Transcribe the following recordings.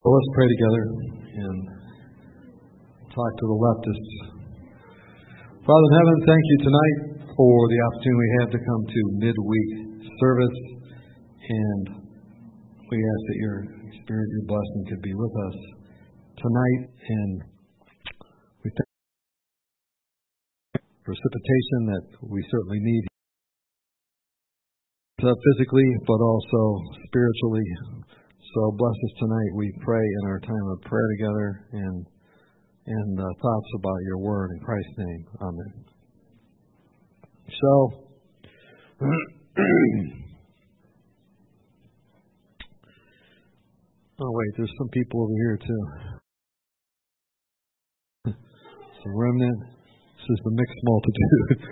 Well, let's pray together and talk to the leftists. Father in heaven, thank you tonight for the opportunity we have to come to midweek service, and we ask that your Spirit, your blessing could be with us tonight, and we thank you for precipitation that we certainly need, physically but also spiritually. So bless us tonight, we pray, in our time of prayer together and thoughts about your word. In Christ's name, amen. So, oh wait, there's some people over here too. It's a remnant. This is the mixed multitude.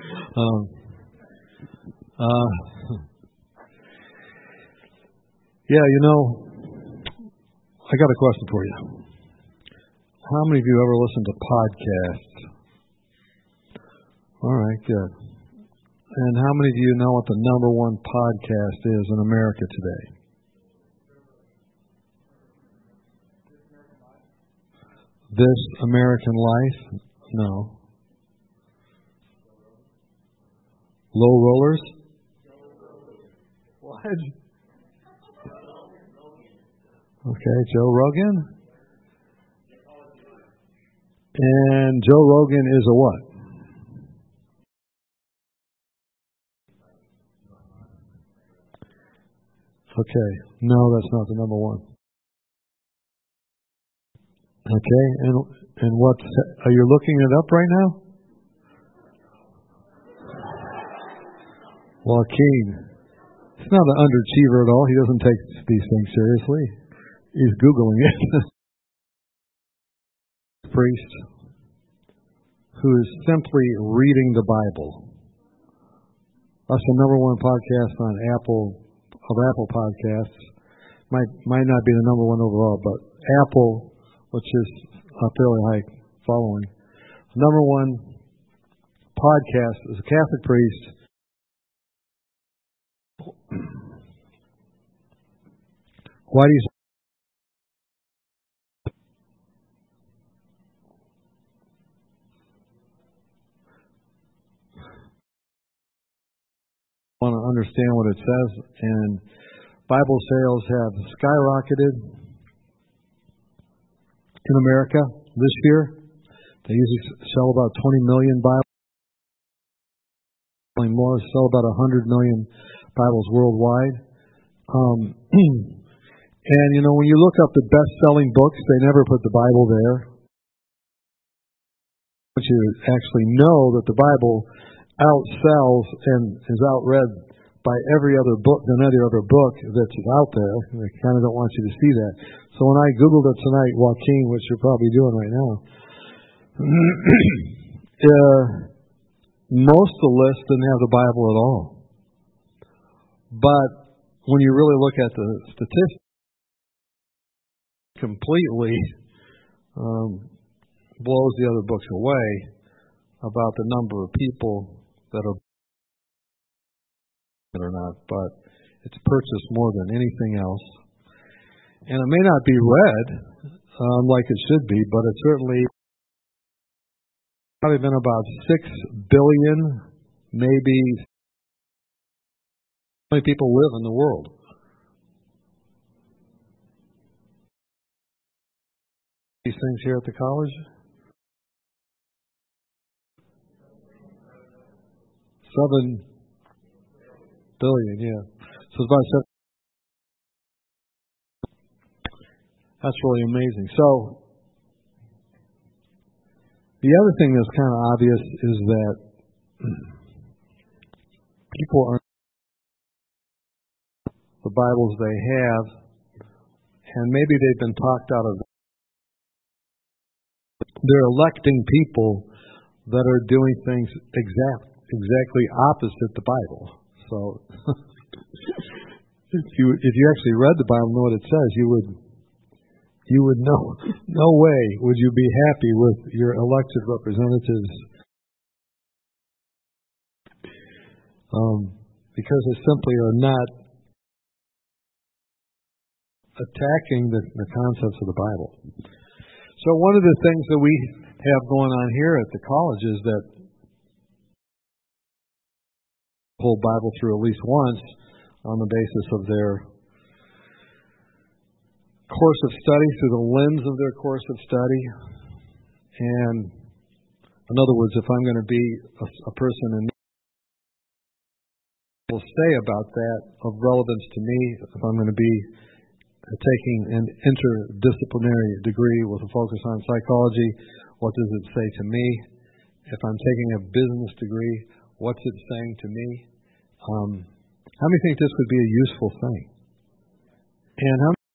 Yeah, you know, I got a question for you. How many of you ever listen to podcasts? All right, good. And how many of you know what the number one podcast is in America today? This American Life? No. Low Rollers? What? Okay, Joe Rogan. And Joe Rogan is a what? Okay, no, that's not the number one. Okay, and what? Are you looking it up right now? Joaquin. He's not an underachiever at all. He doesn't take these things seriously. He's Googling it. Priest who is simply reading the Bible. That's the number one podcast on Apple Podcasts. Might not be the number one overall, but Apple, which is a fairly high following, number one podcast is a Catholic priest. Why do you want to understand what it says? And Bible sales have skyrocketed in America this year. They usually sell about 20 million Bibles. More, sell about 100 million Bibles worldwide. And you know, when you look up the best-selling books, they never put the Bible there. But you actually know that the Bible outsells and is outread by every other book than any other book that's out there. I kind of don't want you to see that. So when I Googled it tonight, Joaquin, which you're probably doing right now, most of the list didn't have the Bible at all. But when you really look at the statistics, completely blows the other books away about the number of people that are or not, but it's purchased more than anything else. And it may not be read like it should be, but it's certainly probably been about 6 billion, maybe, how many people live in the world? These things here at the college? 7 billion, yeah. So it's about 7. That's really amazing. So the other thing that's kind of obvious is that people are the Bibles they have, and maybe they've been talked out of. They're electing people that are doing things exactly opposite the Bible. So if you actually read the Bible and know what it says, you would know. No way would you be happy with your elected representatives, because they simply are not attacking the concepts of the Bible. So one of the things that we have going on here at the college is that the whole Bible through at least once on the basis of their course of study, through the lens of their course of study. And in other words, if I'm going to be a person and will say about that of relevance to me, if I'm going to be taking an interdisciplinary degree with a focus on psychology, what does it say to me? If I'm taking a business degree, what's it saying to me? How many think this would be a useful thing? And how many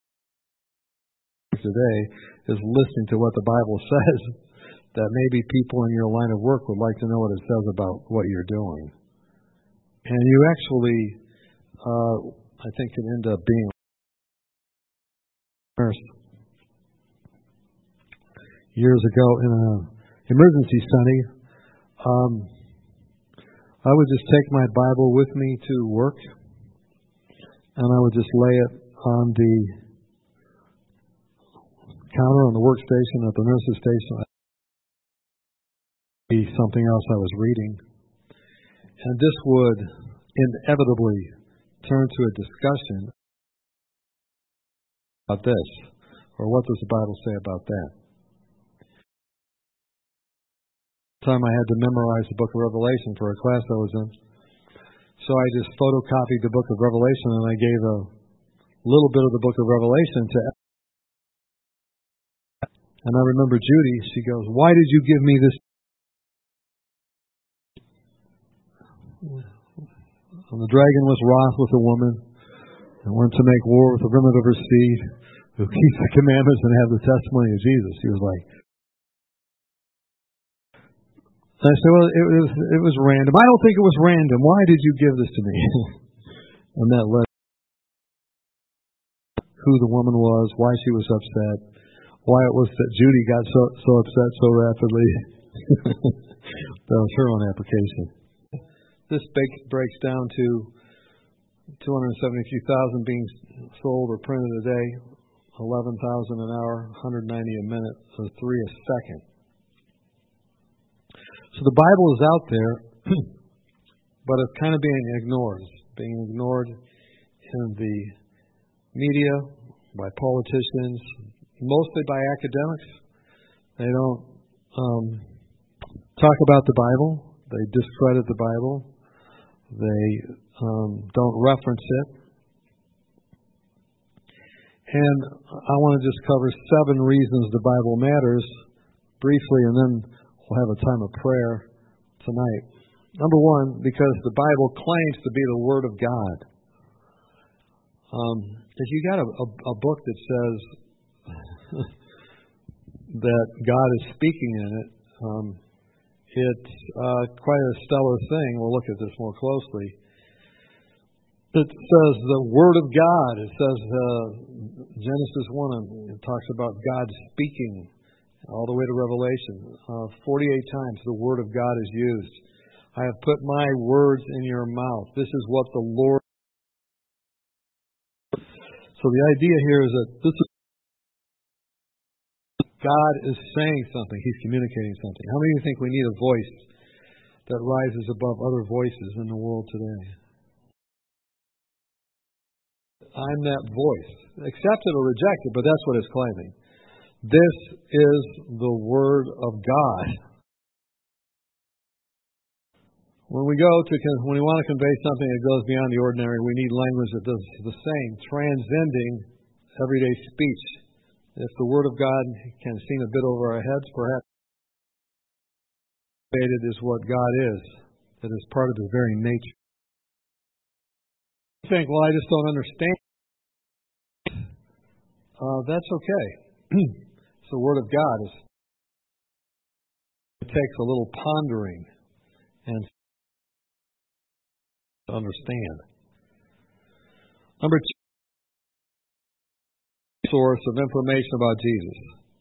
today is listening to what the Bible says that maybe people in your line of work would like to know what it says about what you're doing? And you actually, I think, can end up being a nurse. Years ago in an emergency study, I would just take my Bible with me to work, and I would just lay it on the counter on the workstation at the nurse's station. Be something else I was reading. And this would inevitably turn to a discussion about this, or what does the Bible say about that? Time I had to memorize the book of Revelation for a class I was in. So I just photocopied the book of Revelation and I gave a little bit of the book of Revelation to. And I remember Judy, she goes, "Why did you give me this?" And the dragon was wroth with the woman and went to make war with the remnant of her seed who keeps the commandments and have the testimony of Jesus. He was like, and I said, well, it was random. I don't think it was random. Why did you give this to me? And that led who the woman was, why she was upset, why it was that Judy got so upset so rapidly. That was her own application. This breaks down to 272,000 being sold or printed a day, 11,000 an hour, 190 a minute, so 3 a second. So the Bible is out there, but it's kind of being ignored in the media, by politicians, mostly by academics. They don't talk about the Bible. They discredit the Bible. They don't reference it. And I want to just cover 7 reasons the Bible matters briefly, and then we'll have a time of prayer tonight. Number 1, because the Bible claims to be the Word of God. If you got a book that says that God is speaking in it, it's quite a stellar thing. We'll look at this more closely. It says the Word of God. It says Genesis 1, it talks about God speaking all the way to Revelation. 48 times the Word of God is used. I have put my words in your mouth. This is what the Lord. So the idea here is that this is God is saying something. He's communicating something. How many of you think we need a voice that rises above other voices in the world today? I'm that voice. Accept it or reject it, but that's what it's claiming. This is the Word of God. When we want to convey something that goes beyond the ordinary, we need language that does the same, transcending everyday speech. If the Word of God can seem a bit over our heads, perhaps it is what God is. It is part of His very nature. You think, well, I just don't understand. That's okay. It's the Word of God. It takes a little pondering and to understand. Number 2, source of information about Jesus.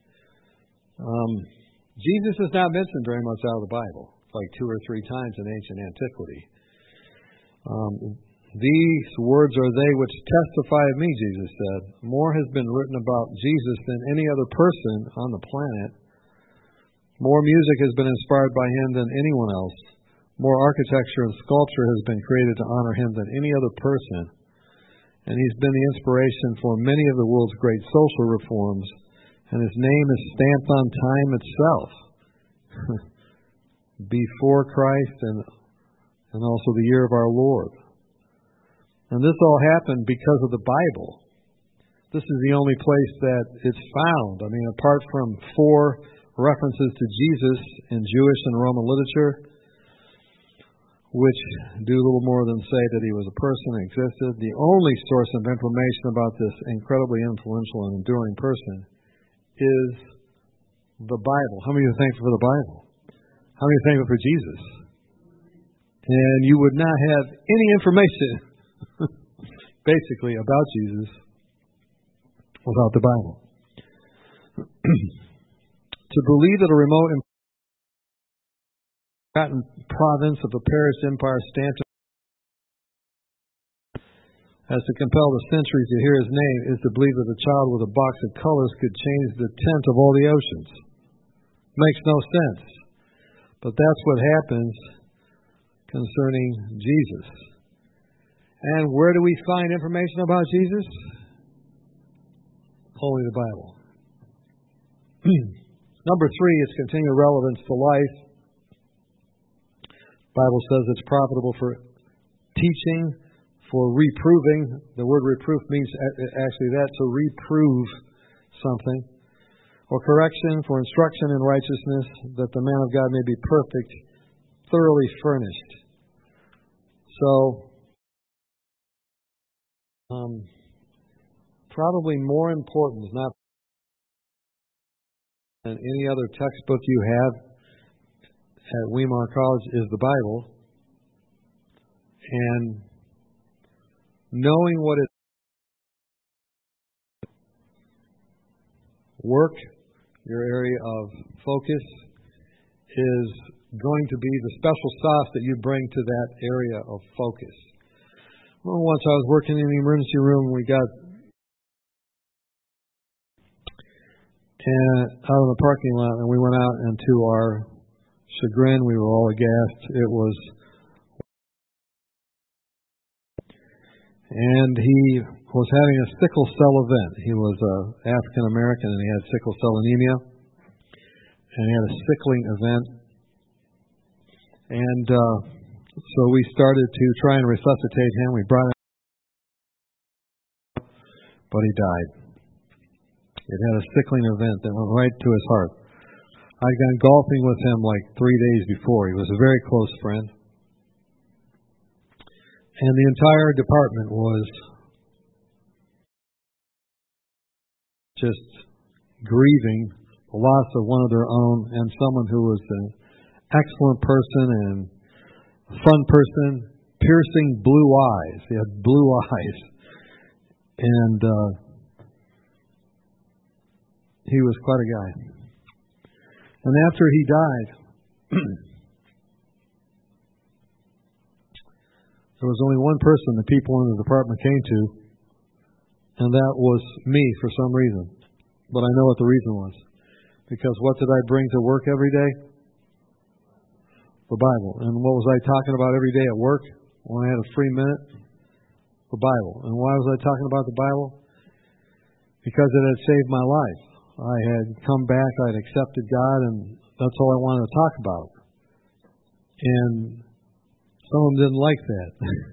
Jesus is not mentioned very much out of the Bible, like 2 or 3 times in ancient antiquity. These words are they which testify of me, Jesus said. More has been written about Jesus than any other person on the planet. More music has been inspired by him than anyone else. More architecture and sculpture has been created to honor him than any other person. And he's been the inspiration for many of the world's great social reforms. And his name is stamped on time itself. Before Christ and also the year of our Lord. And this all happened because of the Bible. This is the only place that it's found. I mean, apart from 4 references to Jesus in Jewish and Roman literature, which do little more than say that he was a person that existed, the only source of information about this incredibly influential and enduring person is the Bible. How many of you are thankful for the Bible? How many are thankful for Jesus? And you would not have any information, basically, about Jesus without the Bible. To believe that a remote and forgotten province of a perished empire stamped as to compel the centuries to hear his name is to believe that a child with a box of colors could change the tint of all the oceans. Makes no sense. But that's what happens concerning Jesus. And where do we find information about Jesus? Only the Bible. Number 3 is continued relevance to life. The Bible says it's profitable for teaching, for reproving. The word reproof means actually that, to reprove something. Or correction, for instruction in righteousness, that the man of God may be perfect, thoroughly furnished. So, probably more important, not than any other textbook you have at Weimar College, is the Bible. And knowing what it work, your area of focus, is going to be the special sauce that you bring to that area of focus. Well, once I was working in the emergency room, we got out of the parking lot, and we went out, and to our chagrin, we were all aghast. It was, and he was having a sickle cell event. He was African American, and he had sickle cell anemia, and he had a sickling event. And so we started to try and resuscitate him. We brought him, but he died. It had a sickling event that went right to his heart. I'd gone golfing with him like 3 days before. He was a very close friend. And the entire department was just grieving the loss of one of their own, and someone who was an excellent person and a fun person, piercing blue eyes. He had blue eyes. And he was quite a guy. And after he died, there was only one person the people in the department came to, and that was me for some reason. But I know what the reason was. Because what did I bring to work every day? The Bible. And what was I talking about every day at work when I had a free minute? The Bible. And why was I talking about the Bible? Because it had saved my life. I had come back, I had accepted God, and that's all I wanted to talk about. And some of them didn't like that.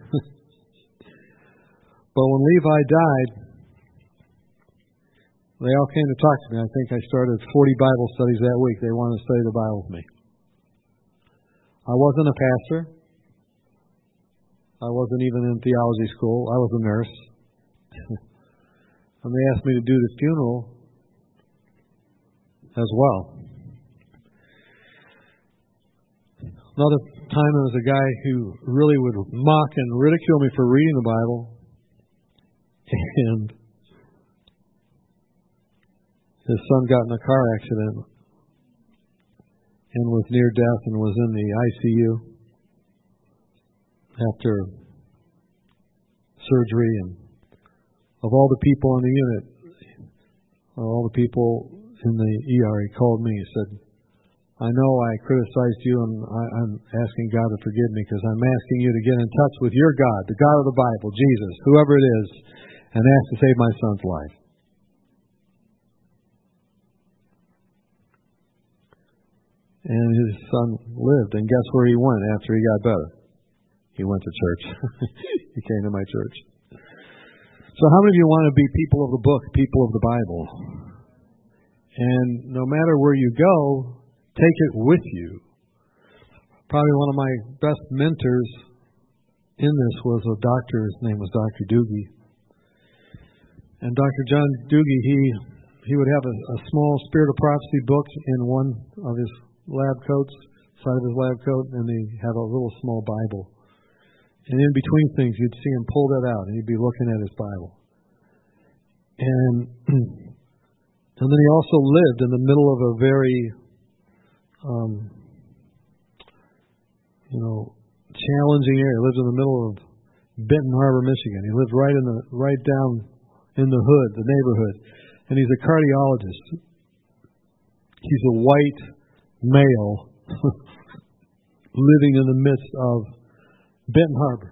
But when Levi died, they all came to talk to me. I think I started 40 Bible studies that week. They wanted to study the Bible with me. I wasn't a pastor. I wasn't even in theology school. I was a nurse. And they asked me to do the funeral as well. Another time there was a guy who really would mock and ridicule me for reading the Bible. And his son got in a car accident and was near death and was in the ICU after surgery, and of all the people in the unit, all the people in the ER, he called me. He said, I know I criticized you, and I'm asking God to forgive me because I'm asking you to get in touch with your God, the God of the Bible, Jesus, whoever it is, and ask to save my son's life. And his son lived, and guess where he went after he got better? He went to church. He came to my church. So how many of you want to be people of the book, people of the Bible? And no matter where you go, take it with you. Probably one of my best mentors in this was a doctor. His name was Dr. Doogie. And Dr. John Doogie, he would have a small Spirit of Prophecy book in one of his lab coats, side of his lab coat, and he had a little small Bible. And in between things, you'd see him pull that out, and he'd be looking at his Bible. And then he also lived in the middle of a very, challenging area. He lived in the middle of Benton Harbor, Michigan. He lived right down in the hood, the neighborhood. And he's a cardiologist. He's a white male living in the midst of Benton Harbor.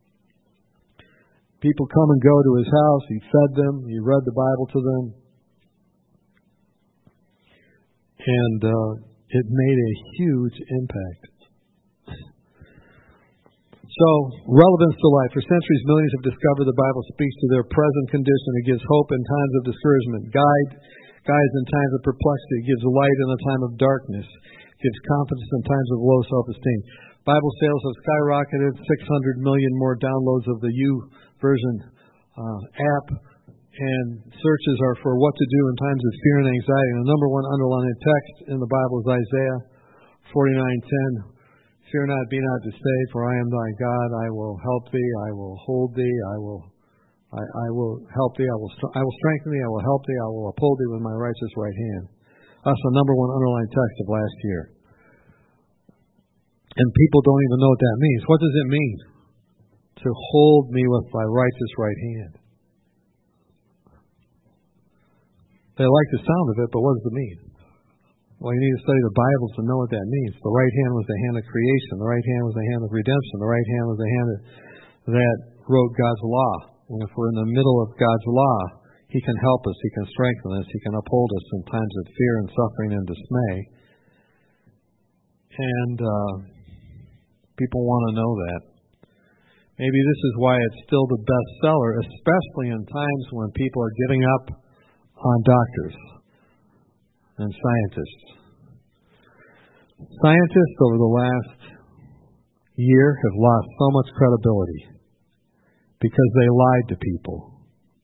People come and go to his house. He fed them. He read the Bible to them. And it made a huge impact. So, relevance to life. For centuries, millions have discovered the Bible speaks to their present condition. It gives hope in times of discouragement, guides in times of perplexity. It gives light in a time of darkness. It gives confidence in times of low self-esteem. Bible sales have skyrocketed, 600 million more downloads of the YouVersion app, and searches are for what to do in times of fear and anxiety. And the number one underlined text in the Bible is Isaiah 49:10. Fear not, be not dismayed, for I am thy God. I will help thee. I will hold thee. I will help thee. I will strengthen thee. I will help thee. I will uphold thee with my righteous right hand. That's the number one underlined text of last year. And people don't even know what that means. What does it mean? To hold me with thy righteous right hand. They like the sound of it, but what does it mean? Well, you need to study the Bible to know what that means. The right hand was the hand of creation. The right hand was the hand of redemption. The right hand was the hand that wrote God's law. And if we're in the middle of God's law, He can help us. He can strengthen us. He can uphold us in times of fear and suffering and dismay. And people want to know that. Maybe this is why it's still the bestseller, especially in times when people are giving up on doctors and scientists. Scientists over the last year have lost so much credibility because they lied to people.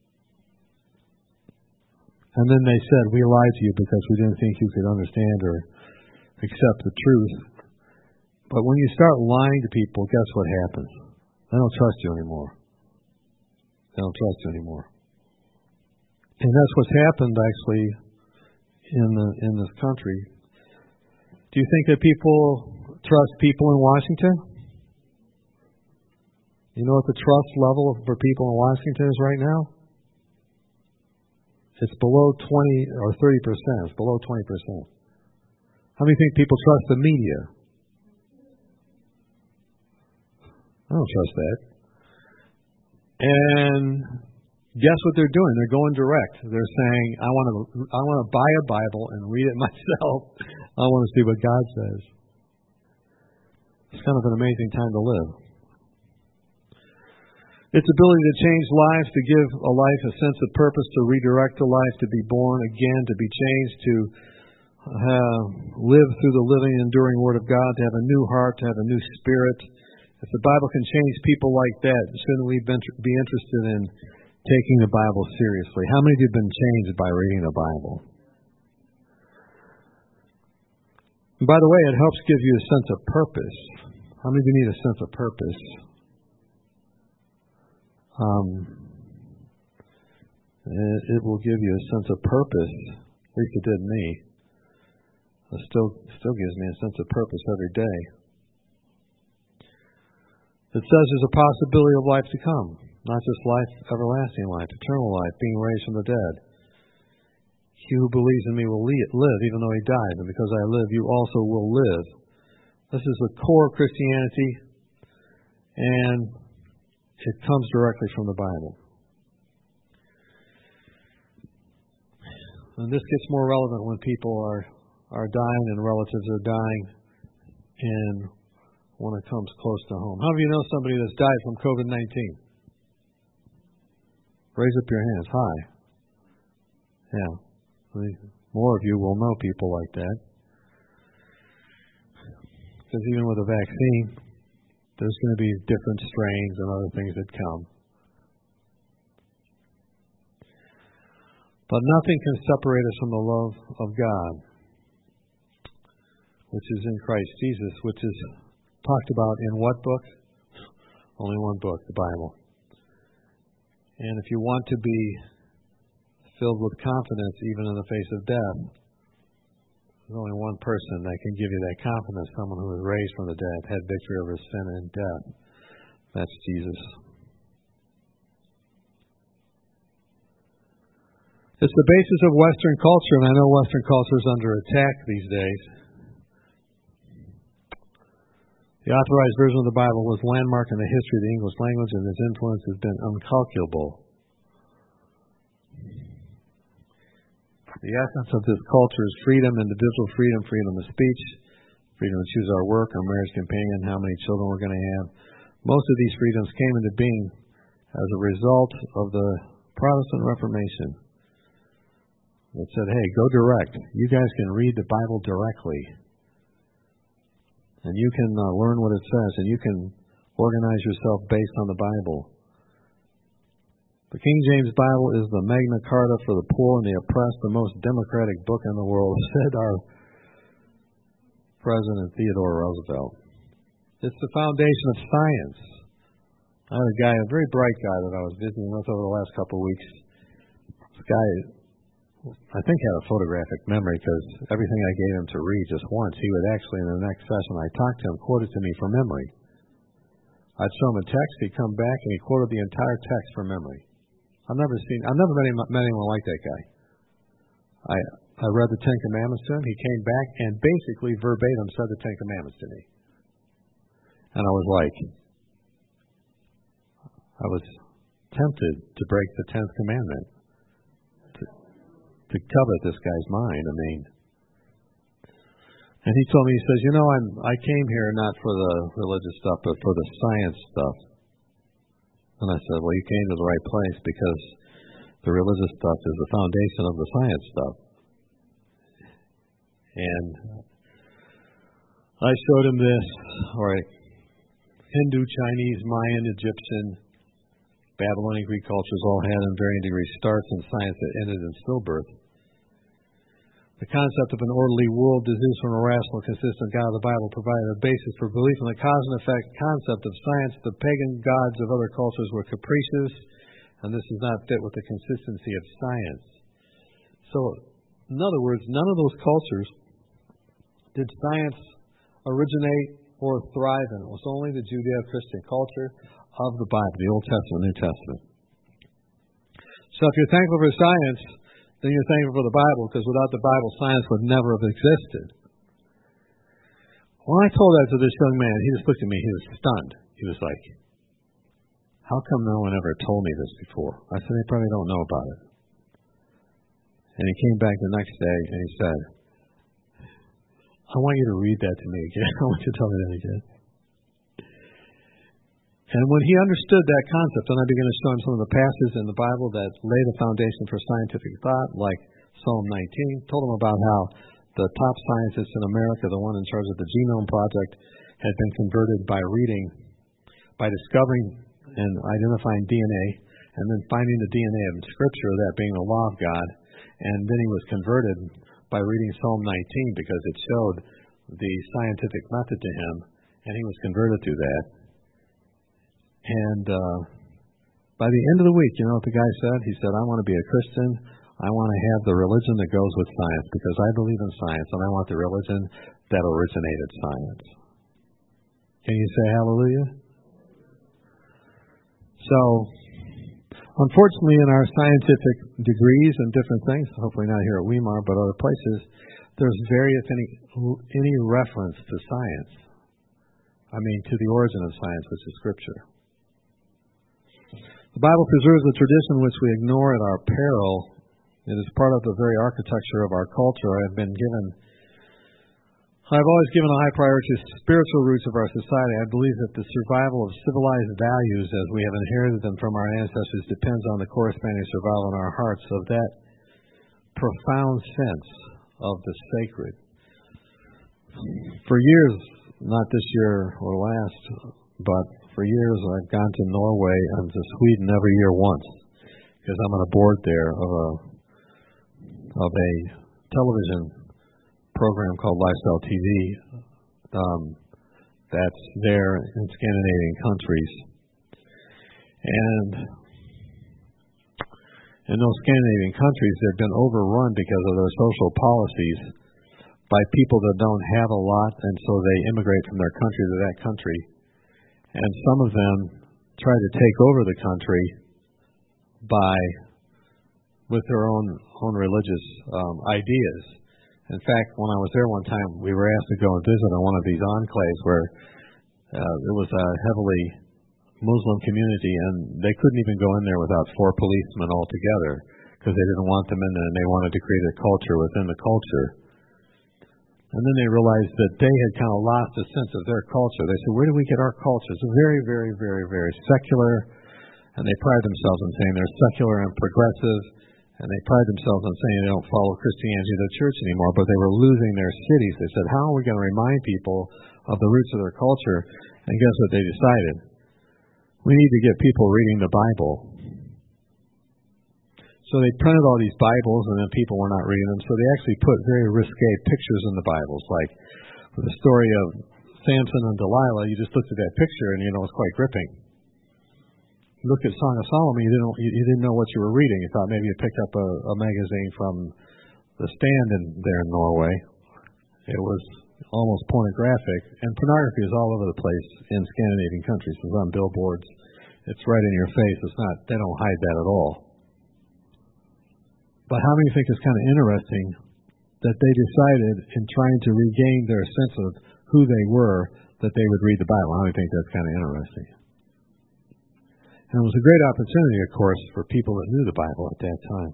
And then they said, we lied to you because we didn't think you could understand or accept the truth. But when you start lying to people, guess what happens? They don't trust you anymore. They don't trust you anymore. And that's what's happened actually in this country. Do you think that people trust people in Washington? You know what the trust level for people in Washington is right now? It's below 20 or 30%. It's below 20%. How many think people trust the media? I don't trust that. And guess what they're doing? They're going direct. They're saying, I want to buy a Bible and read it myself. I want to see what God says. It's kind of an amazing time to live. Its ability to change lives, to give a life a sense of purpose, to redirect a life, to be born again, to be changed, to live through the living, enduring Word of God, to have a new heart, to have a new spirit. If the Bible can change people like that, shouldn't we be interested in taking the Bible seriously? How many of you have been changed by reading the Bible? And by the way, it helps give you a sense of purpose. How many of you need a sense of purpose? It will give you a sense of purpose. At least it did me. It still gives me a sense of purpose every day. It says there's a possibility of life to come. not just life, everlasting life, eternal life, being raised from the dead. He who believes in me will live even though he dies, and because I live, you also will live. This is the core of Christianity, and it comes directly from the Bible. And this gets more relevant when people are dying and relatives are dying, and when it comes close to home. How many of you know somebody that's died from COVID-19? Raise up your hands high. Yeah. More of you will know people like that. Because even with a vaccine, there's going to be different strains and other things that come. But nothing can separate us from the love of God, which is in Christ Jesus, which is talked about in what book? Only one book, the Bible. And if you want to be filled with confidence even in the face of death, there's only one person that can give you that confidence, someone who was raised from the dead, had victory over sin and death. That's Jesus. It's the basis of Western culture, and I know Western culture is under attack these days. The authorized version of the Bible was a landmark in the history of the English language, and its influence has been incalculable. The essence of this culture is freedom, individual freedom, freedom of speech, freedom to choose our work, our marriage companion, how many children we're going to have. Most of these freedoms came into being as a result of the Protestant Reformation. It said, hey, go direct. You guys can read the Bible directly. And you can learn what it says, and you can organize yourself based on the Bible. The King James Bible is the Magna Carta for the poor and the oppressed, the most democratic book in the world, said our President Theodore Roosevelt. It's the foundation of science. I had a guy, a very bright guy that I was visiting with over the last couple of weeks. This guy, I think, had a photographic memory because everything I gave him to read just once, he would actually, in the next session I talked to him, quote it to me from memory. I'd show him a text, he'd come back, and he quoted the entire text from memory. I've never met anyone like that guy. I read the Ten Commandments to him, he came back and basically verbatim said the Ten Commandments to me. And I was tempted to break the 10th commandment. To covet this guy's mind, And he told me, he says, I came here not for the religious stuff, but for the science stuff. And I said, well, you came to the right place because the religious stuff is the foundation of the science stuff. And I showed him this, Hindu, Chinese, Mayan, Egyptian, Babylonian, Greek cultures all had in varying degrees starts in science that ended in stillbirth. The concept of an orderly world deduced from a rational, consistent God of the Bible provided a basis for belief in the cause and effect concept of science. The pagan gods of other cultures were capricious, and this does not fit with the consistency of science. So, in other words, none of those cultures did science originate or thrive in. It was only the Judeo-Christian culture of the Bible, the Old Testament, New Testament. So if you're thankful for science, then you're thankful for the Bible, because without the Bible, science would never have existed. When I told that to this young man, he just looked at me, he was stunned. He was like, how come no one ever told me this before? I said, they probably don't know about it. And he came back the next day and he said, I want you to read that to me again. I want you to tell me that again. And when he understood that concept, then I began to show him some of the passages in the Bible that lay the foundation for scientific thought, like Psalm 19. Told him about how the top scientist in America, the one in charge of the Genome Project, had been converted by discovering and identifying DNA, and then finding the DNA of Scripture, that being the law of God. And then he was converted by reading Psalm 19 because it showed the scientific method to him, and he was converted through that. And by the end of the week, you know what the guy said? He said, I want to be a Christian. I want to have the religion that goes with science because I believe in science, and I want the religion that originated science. Can you say hallelujah? So, Unfortunately, in our scientific degrees and different things, hopefully not here at Weimar, but other places, there's any reference to science. I mean, to the origin of science, which is Scripture. The Bible preserves a tradition which we ignore at our peril. It is part of the very architecture of our culture. I've always given a high priority to spiritual roots of our society. I believe that the survival of civilized values as we have inherited them from our ancestors depends on the corresponding survival in our hearts of that profound sense of the sacred. For years, not this year or last, but for years I've gone to Norway and to Sweden every year once because I'm on a board there of a television program called Lifestyle TV that's there in Scandinavian countries. And in those Scandinavian countries, they've been overrun because of their social policies by people that don't have a lot, and so they immigrate from their country to that country. And some of them try to take over the country with their own religious ideas. In fact, when I was there one time, we were asked to go and visit on one of these enclaves where it was a heavily Muslim community, and they couldn't even go in there without 4 policemen all together because they didn't want them in there, and they wanted to create a culture within the culture. And then they realized that they had kind of lost a sense of their culture. They said, where do we get our culture? It's very, very, very, very secular, and they pride themselves on saying they're secular and progressive. And they pride themselves on saying they don't follow Christianity or the church anymore, but they were losing their cities. They said, how are we going to remind people of the roots of their culture? And guess what they decided? We need to get people reading the Bible. So they printed all these Bibles, and then people were not reading them. So they actually put very risque pictures in the Bibles, like the story of Samson and Delilah. You just looked at that picture, and it's quite gripping. Look at Song of Solomon, you didn't know what you were reading. You thought maybe you picked up a magazine from the stand there in Norway. It was almost pornographic, and pornography is all over the place in Scandinavian countries. It's on billboards. It's right in your face. They don't hide that at all. But how many think it's kind of interesting that they decided in trying to regain their sense of who they were that they would read the Bible? How many think that's kind of interesting? And it was a great opportunity, of course, for people that knew the Bible at that time.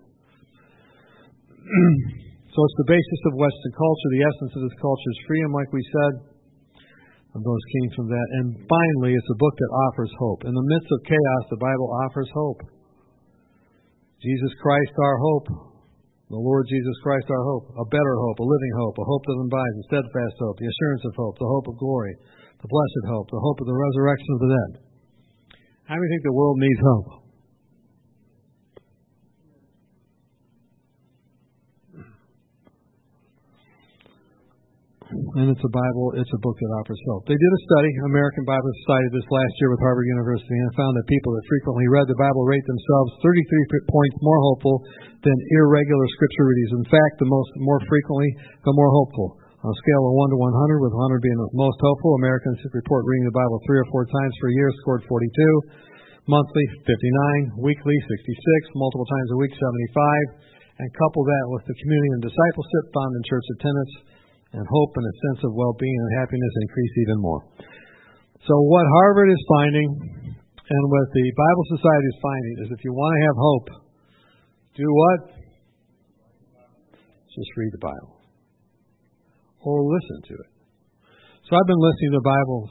So it's the basis of Western culture. The essence of this culture is freedom, like we said. And those came from that. And finally, it's a book that offers hope. In the midst of chaos, the Bible offers hope. Jesus Christ, our hope. The Lord Jesus Christ, our hope. A better hope, a living hope, a hope that abides, a steadfast hope, the assurance of hope, the hope of glory, the blessed hope, the hope of the resurrection of the dead. How do you think the world needs hope? And it's a Bible, it's a book that offers hope. They did a study, American Bible Society, this last year with Harvard University, and found that people that frequently read the Bible rate themselves 33 points more hopeful than irregular scripture readers. In fact, more frequently, the more hopeful. On a scale of 1 to 100, with 100 being the most hopeful, Americans report reading the Bible 3 or 4 times per year scored 42, monthly 59, weekly 66, multiple times a week 75, and couple that with the community and discipleship found in church attendance, and hope and a sense of well-being and happiness increase even more. So what Harvard is finding, and what the Bible Society is finding, is if you want to have hope, do what? Just read the Bible. Or listen to it. So I've been listening to Bibles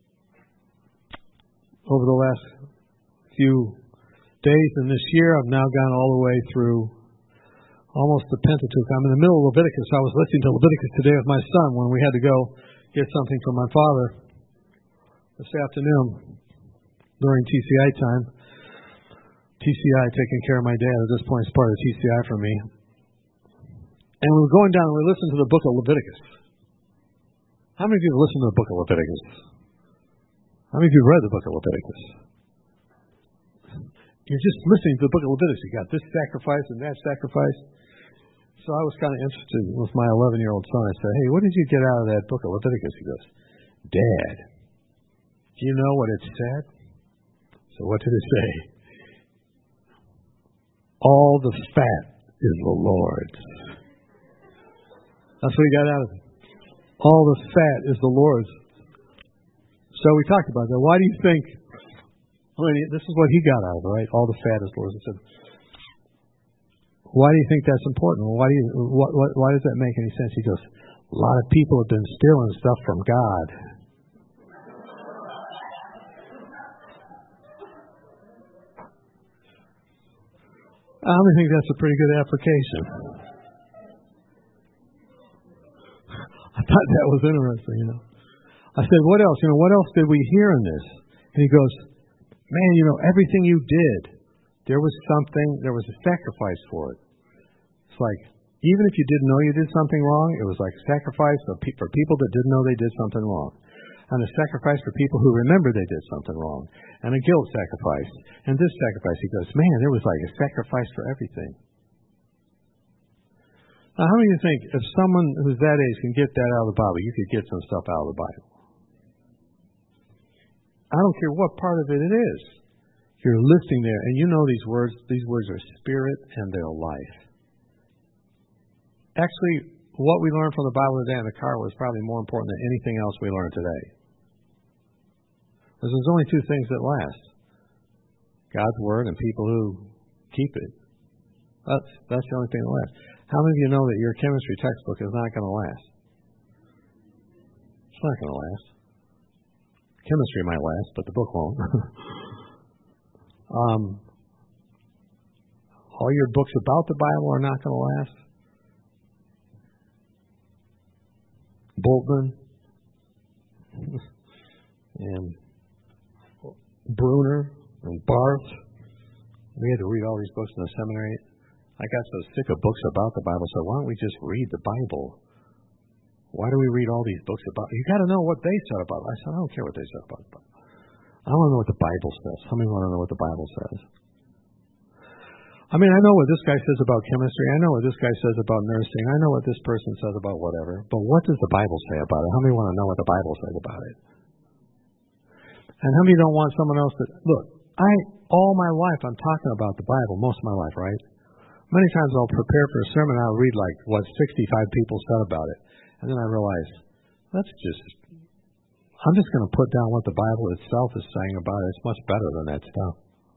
over the last few days, and this year I've now gone all the way through almost the Pentateuch. I'm in the middle of Leviticus. I was listening to Leviticus today with my son when we had to go get something from my father this afternoon during TCI time. TCI, taking care of my dad at this point, is part of TCI for me. And we were going down and we listened to the book of Leviticus. How many of you have listened to the book of Leviticus? How many of you have read the book of Leviticus? You're just listening to the book of Leviticus. You got this sacrifice and that sacrifice. So I was kind of interested with my 11-year-old son. I said, hey, what did you get out of that book of Leviticus? He goes, Dad, do you know what it said? So what did it say? All the fat is the Lord's. That's what he got out of it. All the fat is the Lord's. So we talked about that. Why do you think, this is what he got out of it, right? All the fat is the Lord's. I said, why do you think that's important? Why does that make any sense? He goes, a lot of people have been stealing stuff from God. I don't think that's a pretty good application. I thought that was interesting, I said, what else? What else did we hear in this? And he goes, man, everything you did, there was a sacrifice for it. It's like, even if you didn't know you did something wrong, it was like a sacrifice for people that didn't know they did something wrong. And a sacrifice for people who remember they did something wrong. And a guilt sacrifice. And this sacrifice, he goes, man, there was like a sacrifice for everything. Now, how many of you think if someone who's that age can get that out of the Bible, you could get some stuff out of the Bible? I don't care what part of it is. You're listening there, and these words are spirit and they're life. Actually, what we learned from the Bible today in the car was probably more important than anything else we learned today. Because there's only two things that last. God's Word and people who keep it. That's the only thing that lasts. How many of you know that your chemistry textbook is not going to last? It's not going to last. Chemistry might last, but the book won't. All your books about the Bible are not going to last. Bultmann and Bruner and Barth. We had to read all these books in the seminary. I got so sick of books about the Bible, so why don't we just read the Bible? Why do we read all these books about? You got to know what they said about it. I said, I don't care what they said about it. I want to know what the Bible says. How many want to know what the Bible says? I mean, I know what this guy says about chemistry. I know what this guy says about nursing. I know what this person says about whatever. But what does the Bible say about it? How many want to know what the Bible says about it? And how many don't want someone else to... Look, all my life, I'm talking about the Bible, most of my life, right? Many times I'll prepare for a sermon, I'll read like what 65 people said about it. And then I realize, I'm just going to put down what the Bible itself is saying about it. It's much better than that stuff.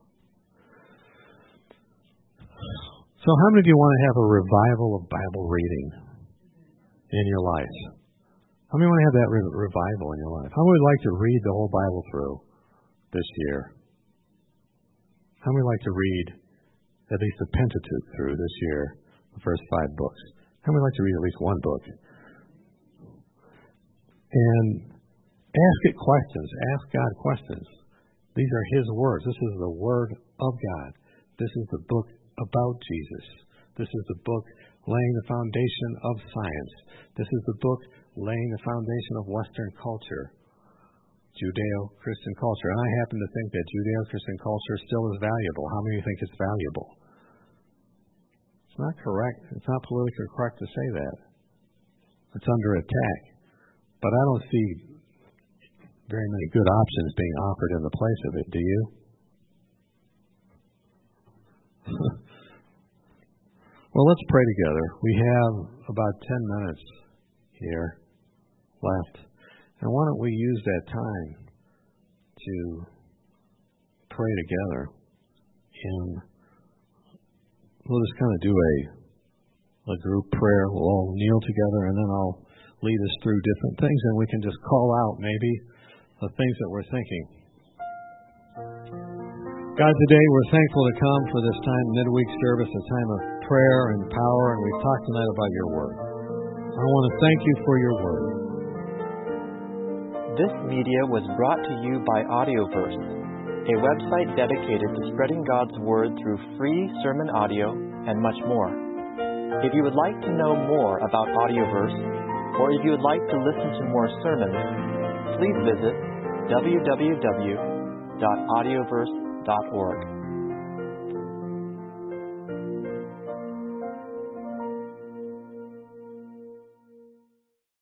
So how many of you want to have a revival of Bible reading in your life? How many want to have that revival in your life? How many would like to read the whole Bible through this year? How many would like to read at least the Pentateuch through this year, the first 5 books? How many would like to read at least one book? And ask it questions. Ask God questions. These are His words. This is the Word of God. This is the book about Jesus. This is the book laying the foundation of science. This is the book laying the foundation of Western culture, Judeo-Christian culture. And I happen to think that Judeo-Christian culture still is valuable. How many think it's valuable? It's not correct. It's not politically correct to say that. It's under attack. But I don't see very many good options being offered in the place of it. Do you? Well, let's pray together. We have about 10 minutes here left. And why don't we use that time to pray together? And we'll just kind of do a group prayer. We'll all kneel together, and then I'll lead us through different things, and we can just call out maybe the things that we're thinking. God, today we're thankful to come for this time, midweek service, a time of prayer and power, and we've talked tonight about your word. I want to thank you for your word. This media was brought to you by Audioverse, a website dedicated to spreading God's word through free sermon audio and much more. If you would like to know more about Audioverse, or if you would like to listen to more sermons, please visit www.audioverse.org.